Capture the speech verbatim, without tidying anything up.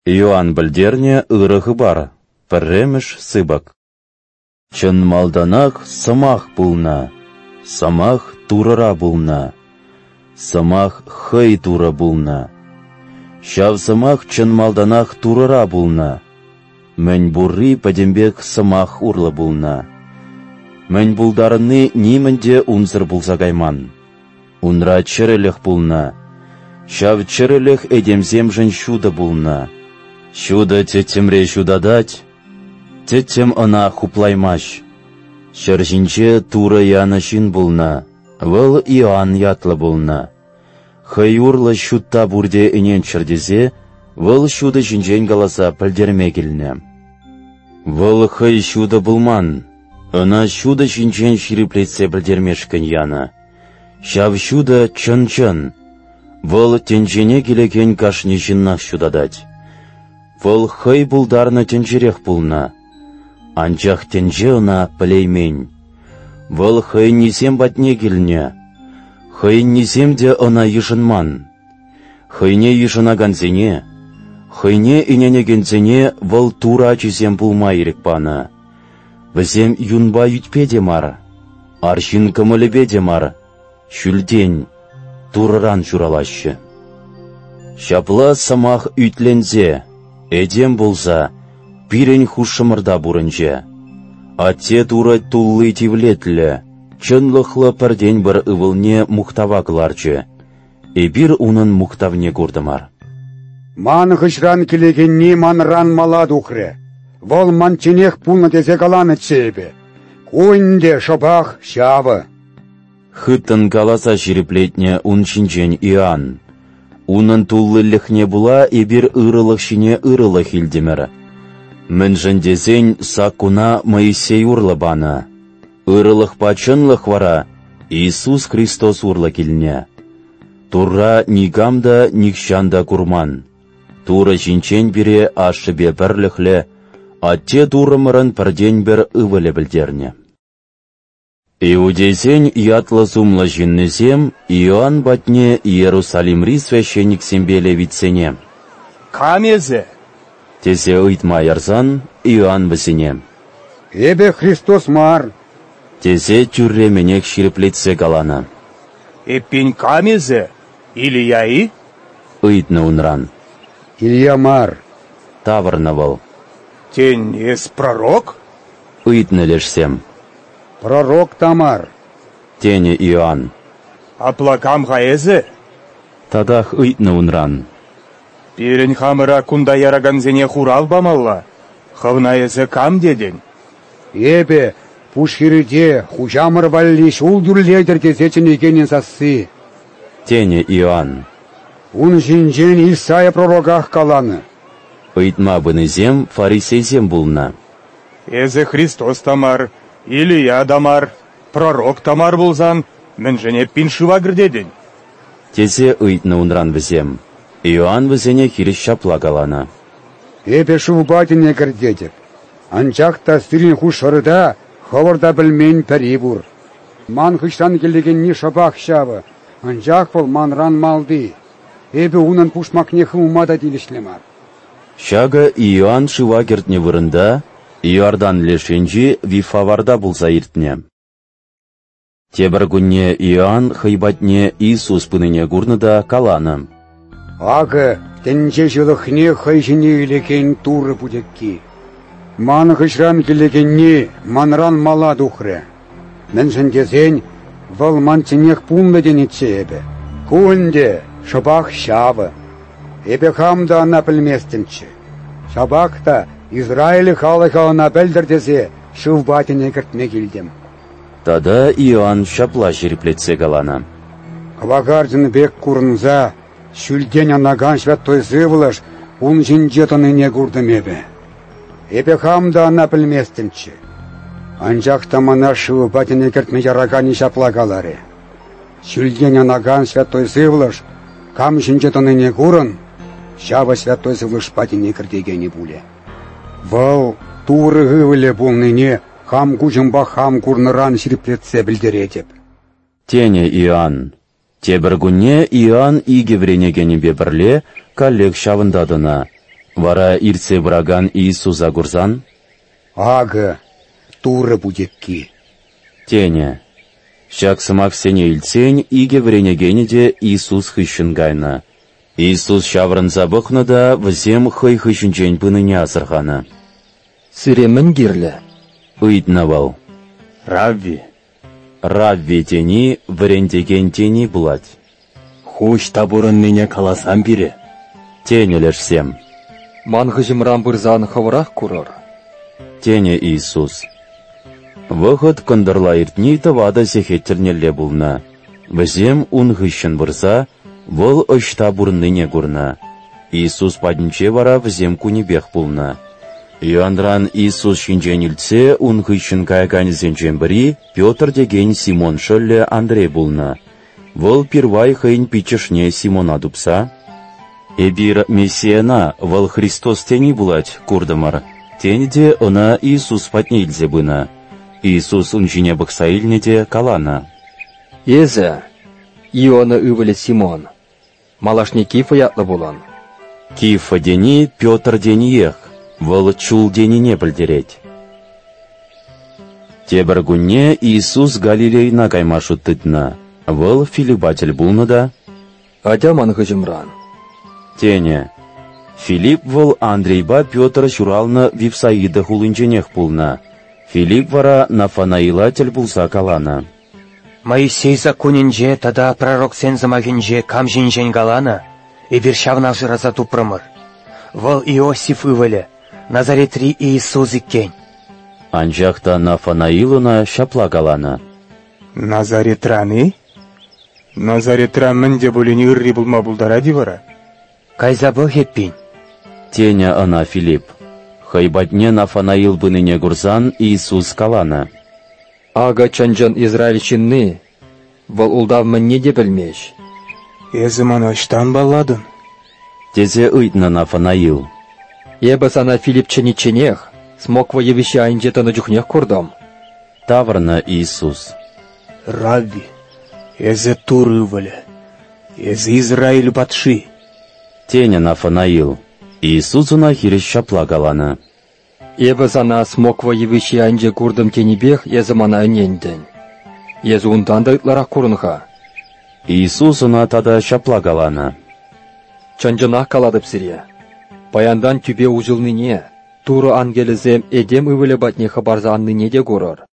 Иоанн білдерне ырығы бар, пірреміш сыбак. Чын малданақ самах бұлна, самах турара бұлна, самах хай тура бұлна. Шав самах чын малданақ турара бұлна, мән бурри падембек самах урлы бұлна. Мән бұлдарыны немінде унзыр бұлса кайман. Унра чырылық бұлна, шав чырылық эдемзем жын шуда бұлна. Шуда теттемре шудадать, теттем ана хуплаймаш. Шаржинче тура янашин бұлна, выл Иоанн ятлы бұлна. Хай урлы шутта бурде инен чырдезе, выл шуды жинжен галаса пілдерме келіне. Выл хай шуды бұлман, ана шуды жинжен шириплетсе пілдермешкін яна. Шав шуды чын-чын, выл тенжене келеген кашни жиннақ шудадать. Выл хай бұлдарны тенжерех бұлна, анчах тенже она пілеймен. Выл хай несем батне келіне, хай несемде она ешынман. Хайне ешына ганзене, хайне инене гензене выл тура чизем бұлма ерекпана. Візем юнба ютпеде мар, аршин кымылебеде мар, шүлден, турыран журалашы. Шапла самах ütлензе, эдем болса, пирен хушымырда бұрынже. Атте тура туллы тивлетлі, чынлықлы пірден бір ывылне мұқтава кыларчы. Эбир унын мұқтавне көрдімар. Ман хышран келегенне манран мала духре. Вол манченех пулна тезе каланы чебе. Куынде шабах шавы. Хыттын каласа шереплетне ун шинчен Иоанн. Унын туллы лихне була эбир ырылық шине ырылық илдемір. Мін жындезен сакуна Моисей урлы бана. Ырылық пачынлық вара Иисус Христос урлы келіне. Тура нигамда никшанда курман. Тура шинчен бире ашыбе бірліхлі, атте турымырын пірден бір ывылы білдерне. Иудезен ятлы зумлы жиннезем, Иоанн батне Иерусалимри священник сембеле витсене. Камезе? Тезе ыйтма ярзан Иоанн бізене. Эбе Христос мар. Тезе тюрременек ширеплетсе галана. Эппен камезе? Ильяи? Ыйтны унран. Илья мар. Тавырны был. Тень эс пророк? Ыйтны лешсем. Пророк тамар. Тене Иоанн. Аплакам хаэзе? Тадах ыйтны унран. Пирен хамыра кунда яраганзене хурал бамалла. Хавнаэзе кам деден? Эбе пушхириде хужамыр валли шул дүрледер тезечен екенен сасы. Тене Иоанн. Ун жинжен Исайя пророках каланы. Ыйтма бынызем фарисейзем булна. Эзе Христос тамар, Илья дамар, пророк тамар булзан, мен жене пиншыва гірдеден. Тезе ыйтны унран візем. Иоанн візене хириш шапла галана. Эбе шубатине гірдедеп. Анчақта стирин хушырыда, хаварда білмен пәрибур. Ман хыштан келеген не шабақ шабы. Анчақ бол манран малды. Эбе унын пушмакне хымада делішлемар. Шага Иоанн шыва кертне вырында, Иордан лешенжи вифаварда булса иртне. Тебір күнне Иоанн хайбатне Иисус пыныне гурныда каланы. Ағы, тенче жылықне хайшыне илекен туры будекки. Ман хышран келегенне манран мала духре. Мен жындезен вал манченех пулны денетсе эбе. Куынде шабах шавы. Эбе хамда ана пілместінчі. Шабақта Израилі халыға ана бәлдірдезе шывбатыне кіртме келдім. Тада Иоанн шапла шереплетсе галана. Квагардын бек курнза, шүлден анаган швяттой зывылыш, ун жинжетаны не курдым эбе. Эбе хамда ана пілместінчі. Анжақта мана шывбатыне кіртме ярагани шапла галаре. Шүлден анаган швяттой зывылыш, кам жинжетаны не курын, шава святой зывылыш патыне кірдегені буле. Вал туры гывыле болныне, хам кучымба хам курныран шириплетсе білдеретеп. Тене Иоанн. Тебір күнне Иоанн иге вренегені бебірле коллег шавындадына. Вара ирсе браган Иисуса гурзан? Ага, туры будекки. Тене. Шак сымак сене илсень, иге вренегенеде Иисус хыщын гайна. Иисус шаврын забықны да взем хый хыщынчен пыныне асырғаны. Сыремін керлі. Уйднавал. Равви. Равви тени, врендеген тени булать. Хуш табурын мене каласан бире. Тенелешсем. Мангы жымран бұрзан хавырақ курор. Тене Иисус. Выход кондырла иртни тавада сехеттернелле булна. Взем ун хыщын бұрса, вол ошта бурныне гурна. Иисус паднче вара взем кунебех булна. Юандран Иисус шинчен илтсе, ун хыщын кайганезен жембри, Петр деген Симон шөлле Андрей булна. Вол первай хыйн пичешне Симона дупса. Эбир Мессияна, вол Христос тени булать, курдамар. Тенде она Иисус патне илзе бына. Иисус унчине бықса илнеде калана. Езе, Иона ывылі Симон. Малашне Кифа ятлы болан. Кифа дени Петр дени ех, вол чул дени не білдереть. Тебір гунне Иисус Галилейна каймашу тытна. Вол Филиппатель булны да. Адя мангы жымран. Тене. Филипп вол Андрейба Петр шуралны Вифсаида хулынченех булна. Филипп вара Нафанаилатель булса калана. Моисей законинже, тада пророк сен замагинже кам жинжен галана, и вершавнав жыраза тупрымыр. Вол Иосиф ывылі, Назаретри Иисус иккен. Анжақта Нафанаилына шапла калана. Назаретраны? Назаретра мінде бөліні үрри бұлма бұлдара дивара? Кайза бұл хеппин. Теня ана Филипп. Хайбатне Нафанаил быныне гурзан Иисус калана. Ага чанжан Израиль чинны. Вол улдав мінне де білмеш. Езіман оштан балладын? Тезе ыйтна Нафанаил. Ебі сана Филипп чениченех, смоква евіші айнжетаны жүхнех курдам. Таврна Иисус. Равви, эзе туры вылі, эзе Израиль батши. Теня Нафанаил. Иисусуна хириш шапла калана. Ебі сана смоква евіші айнже курдам тенебех езімана үненден. Езі ундан да ытларақ курынға. Иисусуна тада шапла калана. Чанжанах каладып сире. Баяндан түбе ужылныне, туры ангелізем эдем ывылі батне хабарза анныне де көрір.